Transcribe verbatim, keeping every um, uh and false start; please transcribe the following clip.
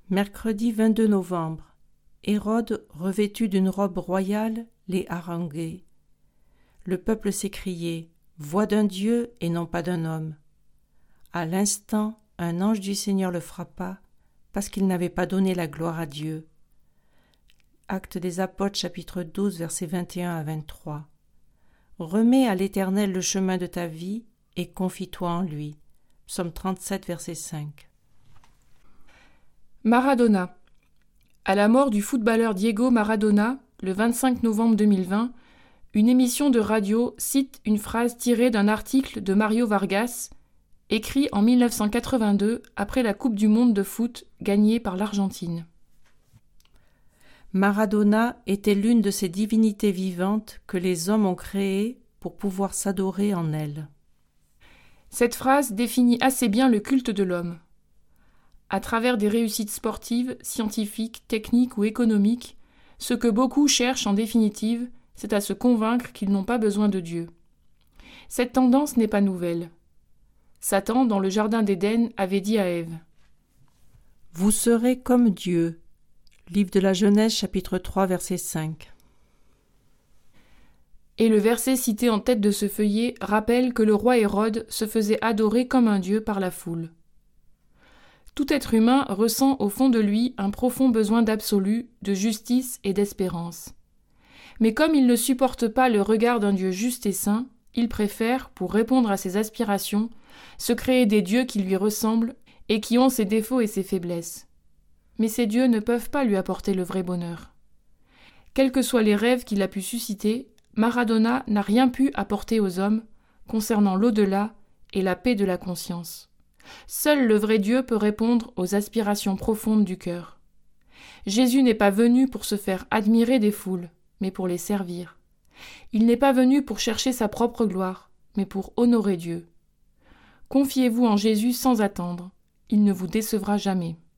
Mercredi vingt-deux novembre. Hérode, revêtu d'une robe royale, les haranguait. Le peuple s'écriait « Voix d'un Dieu et non pas d'un homme ». À l'instant, un ange du Seigneur le frappa, parce qu'il n'avait pas donné la gloire à Dieu. Actes des Apôtres, chapitre douze, versets vingt et un à vingt-trois. Remets à l'Éternel le chemin de ta vie et confie-toi en lui. Psaume trente-sept, verset cinq. Maradona. À la mort du footballeur Diego Maradona, le vingt-cinq novembre deux mille vingt, une émission de radio cite une phrase tirée d'un article de Mario Vargas, écrit en mille neuf cent quatre-vingt-deux après la Coupe du monde de foot gagnée par l'Argentine. Maradona était l'une de ces divinités vivantes que les hommes ont créées pour pouvoir s'adorer en elles. Cette phrase définit assez bien le culte de l'homme. À travers des réussites sportives, scientifiques, techniques ou économiques, ce que beaucoup cherchent en définitive, c'est à se convaincre qu'ils n'ont pas besoin de Dieu. Cette tendance n'est pas nouvelle. Satan, dans le jardin d'Éden, avait dit à Ève « Vous serez comme Dieu ». Livre de la Genèse, chapitre trois, verset cinq. Et le verset cité en tête de ce feuillet rappelle que le roi Hérode se faisait adorer comme un dieu par la foule. Tout être humain ressent au fond de lui un profond besoin d'absolu, de justice et d'espérance. Mais comme il ne supporte pas le regard d'un Dieu juste et saint, il préfère, pour répondre à ses aspirations, se créer des dieux qui lui ressemblent et qui ont ses défauts et ses faiblesses. Mais ces dieux ne peuvent pas lui apporter le vrai bonheur. Quels que soient les rêves qu'il a pu susciter, Maradona n'a rien pu apporter aux hommes concernant l'au-delà et la paix de la conscience. Seul le vrai Dieu peut répondre aux aspirations profondes du cœur. Jésus n'est pas venu pour se faire admirer des foules, mais pour les servir. Il n'est pas venu pour chercher sa propre gloire, mais pour honorer Dieu. Confiez-vous en Jésus sans attendre, il ne vous décevra jamais.